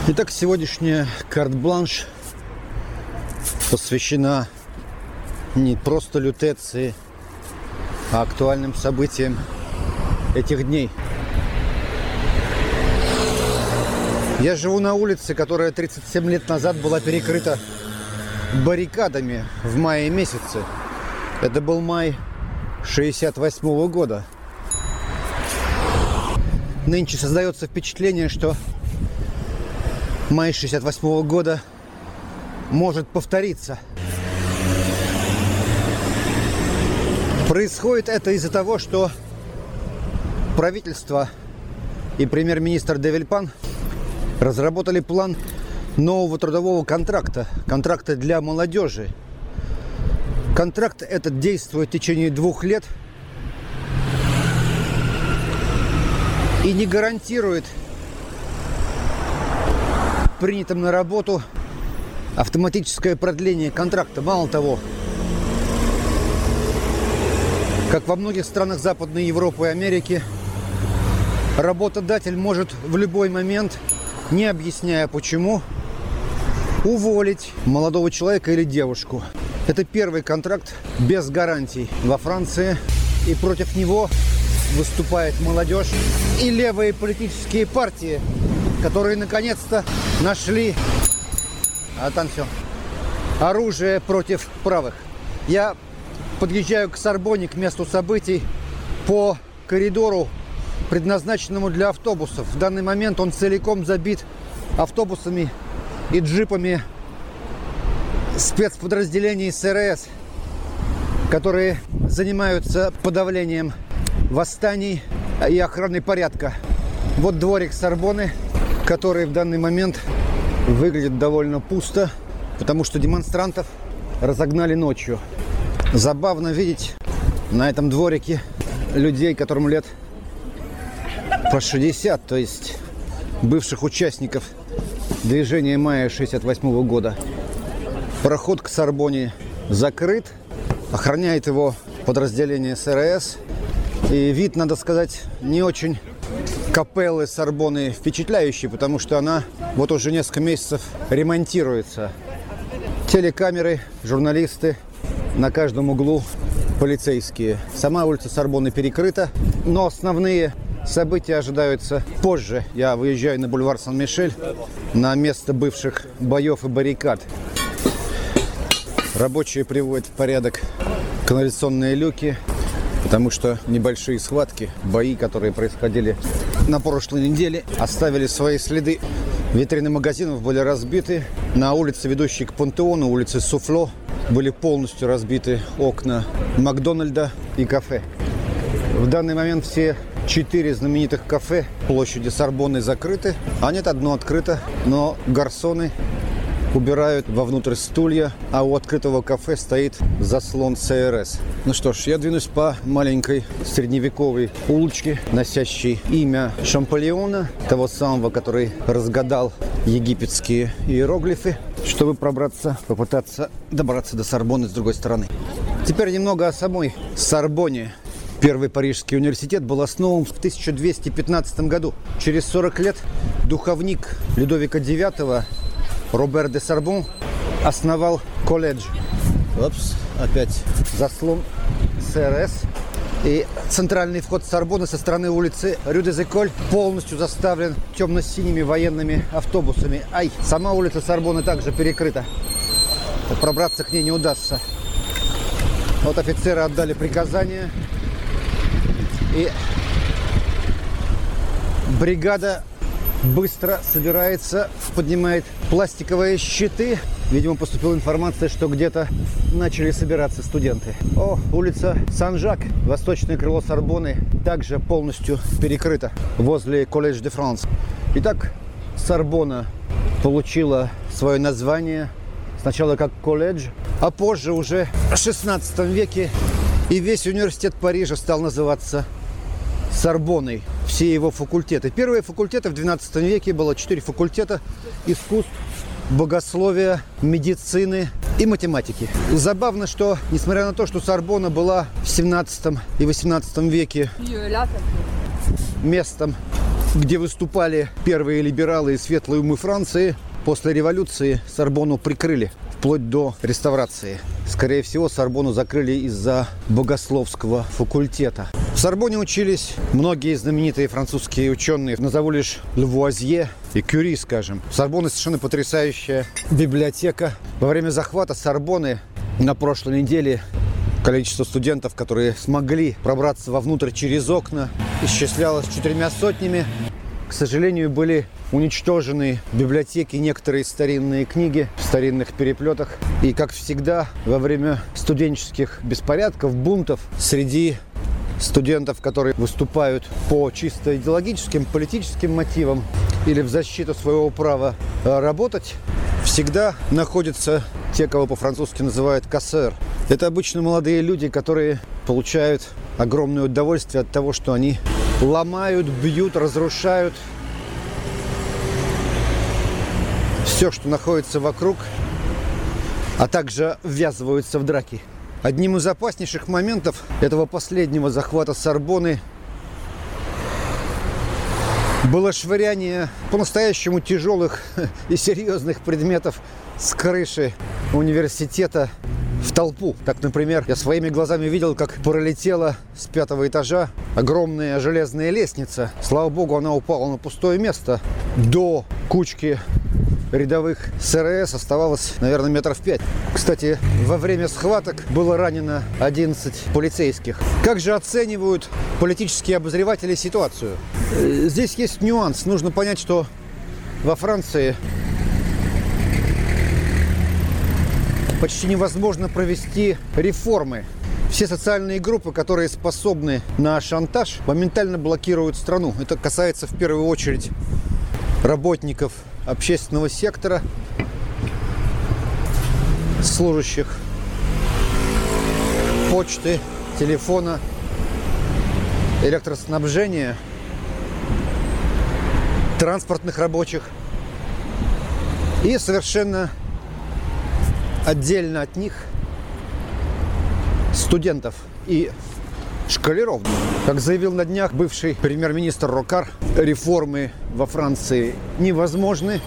Итак, сегодняшняя карт-бланш посвящена не просто лютеции, а актуальным событиям этих дней. Я живу на улице, которая 37 лет назад была перекрыта баррикадами в мае месяце. Это был май 1968 года. Нынче создается впечатление, что май 1968 года может повториться. Происходит это из-за того, что правительство и премьер-министр де Вильпан разработали план нового трудового контракта для молодежи. Контракт этот действует в течение 2 лет и не гарантирует принятым на работу автоматическое продление контракта. Мало того, как во многих странах Западной Европы и Америки, работодатель может в любой момент, не объясняя почему, уволить молодого человека или девушку. Это первый контракт без гарантий во Франции, и против него выступает молодежь и левые политические партии, которые наконец-то нашли оружие против правых. Я подъезжаю к Сорбонне, к месту событий, по коридору, предназначенному для автобусов. В данный момент он целиком забит автобусами и джипами спецподразделений СРС, которые занимаются подавлением восстаний и охраной порядка. Вот дворик Сорбонны, который в данный момент выглядит довольно пусто, потому что демонстрантов разогнали ночью. Забавно видеть на этом дворике людей, которым лет по 60, то есть бывших участников движения мая 1968 года. Проход к Сорбонне закрыт, охраняет его подразделение СРС. И вид, надо сказать, не очень капеллы Сорбонны впечатляющий, потому что она вот уже несколько месяцев ремонтируется. Телекамеры, журналисты, на каждом углу полицейские. Сама улица Сорбонны перекрыта, но основные события ожидаются позже. Я выезжаю на бульвар Сан-Мишель, на место бывших боев и баррикад. Рабочие приводят в порядок канализационные люки, потому что небольшие схватки, бои, которые происходили на прошлой неделе, оставили свои следы. Витрины магазинов были разбиты. На улице, ведущей к Пантеону, улице Суфло, были полностью разбиты окна Макдональда и кафе. В данный момент все 4 знаменитых кафе площади Сорбонны закрыты, а нет, одно открыто, но гарсоны убирают вовнутрь стулья, а у открытого кафе стоит заслон СРС. Ну что ж, я двинусь по маленькой средневековой улочке, носящей имя Шампольона, того самого, который разгадал египетские иероглифы, чтобы попытаться добраться до Сорбонны с другой стороны. Теперь немного о самой Сорбонне. Первый Парижский университет был основан в 1215 году. Через 40 лет духовник Людовика IX Робер де Сорбон основал колледж. Опять заслон СРС. И центральный вход Сорбонны со стороны улицы Рю-де-Зеколь полностью заставлен темно-синими военными автобусами. Сама улица Сорбонны также перекрыта. Пробраться к ней не удастся. Вот офицеры отдали приказание. И бригада быстро собирается, поднимает пластиковые щиты. Видимо, поступила информация, что где-то начали собираться студенты. Улица Сан-Жак, восточное крыло Сорбонны, также полностью перекрыто возле Колледж де Франс. Итак, Сорбонна получила свое название сначала как колледж, а позже уже в 16 веке и весь университет Парижа стал называться Сорбонной. Все его факультеты. Первые факультеты в 12 веке было 4 факультета: искусств, богословия, медицины и математики. Забавно, что, несмотря на то, что Сорбонна была в 17 и 18 веке местом где выступали первые либералы и светлые умы Франции. После революции Сорбонну прикрыли, вплоть до реставрации. Скорее всего, Сорбонну закрыли из-за богословского факультета. В Сорбонне учились многие знаменитые французские ученые. Назову лишь Лавуазье и Кюри, скажем. В Сорбонне совершенно потрясающая библиотека. Во время захвата Сорбонны на прошлой неделе количество студентов, которые смогли пробраться вовнутрь через окна, исчислялось 400. К сожалению, были уничтожены в библиотеке некоторые старинные книги в старинных переплетах. И, как всегда, во время студенческих беспорядков, бунтов, среди студентов, которые выступают по чисто идеологическим, политическим мотивам или в защиту своего права работать, всегда находятся те, кого по-французски называют «кассер». Это обычно молодые люди, которые получают огромное удовольствие от того, что они ломают, бьют, разрушают все, что находится вокруг, а также ввязываются в драки. Одним из опаснейших моментов этого последнего захвата Сорбонны было швыряние по-настоящему тяжелых и серьезных предметов с крыши университета в толпу. Так, например, я своими глазами видел, как пролетела с 5-го этажа огромная железная лестница. Слава богу, она упала на пустое место. До кучки рядовых СРС оставалось, наверное, 5 метров. Кстати, во время схваток было ранено 11 полицейских. Как же оценивают политические обозреватели ситуацию? Здесь есть нюанс. Нужно понять, что во Франции почти невозможно провести реформы. Все социальные группы, которые способны на шантаж, моментально блокируют страну. Это касается в первую очередь работников общественного сектора, служащих почты, телефона, электроснабжения, транспортных рабочих и совершенно отдельно от них студентов и школяров. Как заявил на днях бывший премьер-министр Рокар, реформы во Франции невозможны.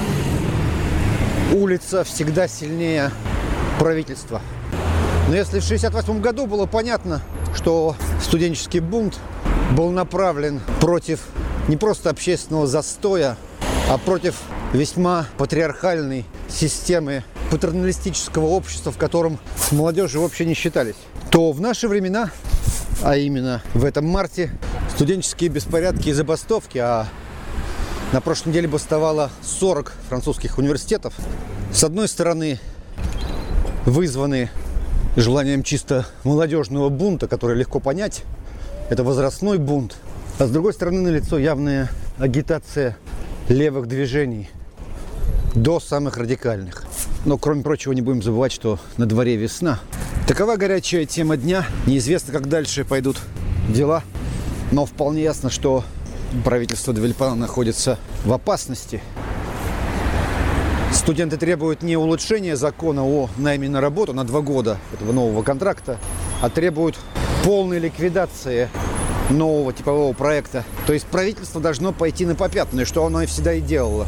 Улица всегда сильнее правительства. Но если в 1968 году было понятно, что студенческий бунт был направлен против не просто общественного застоя, а против весьма патриархальной системы патерналистического общества, в котором с молодежью вообще не считались, то в наши времена, а именно в этом марте, студенческие беспорядки и забастовки, а на прошлой неделе бастовало 40 французских университетов, с одной стороны вызваны желанием чисто молодежного бунта, который легко понять, это возрастной бунт, а с другой стороны налицо явная агитация левых движений до самых радикальных. Но, кроме прочего, не будем забывать, что на дворе весна. Такова горячая тема дня. Неизвестно, как дальше пойдут дела. Но вполне ясно, что правительство де Вильпана находится в опасности. Студенты требуют не улучшения закона о найме на работу на 2 года этого нового контракта, а требуют полной ликвидации нового типового проекта. То есть правительство должно пойти на попятную, что оно и всегда и делало.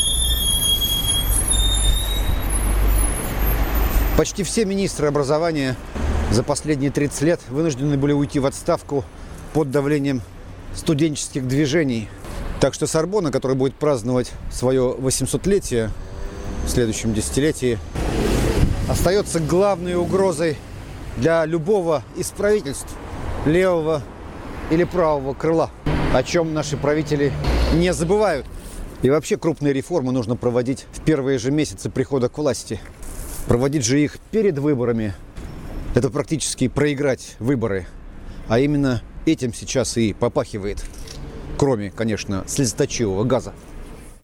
Почти все министры образования за последние 30 лет вынуждены были уйти в отставку под давлением студенческих движений. Так что Сорбонна, которая будет праздновать свое 800-летие в следующем десятилетии, остается главной угрозой для любого из правительств левого или правого крыла, о чем наши правители не забывают. И вообще крупные реформы нужно проводить в первые же месяцы прихода к власти. Проводить же их перед выборами – это практически проиграть выборы. А именно этим сейчас и попахивает, кроме, конечно, слезоточивого газа.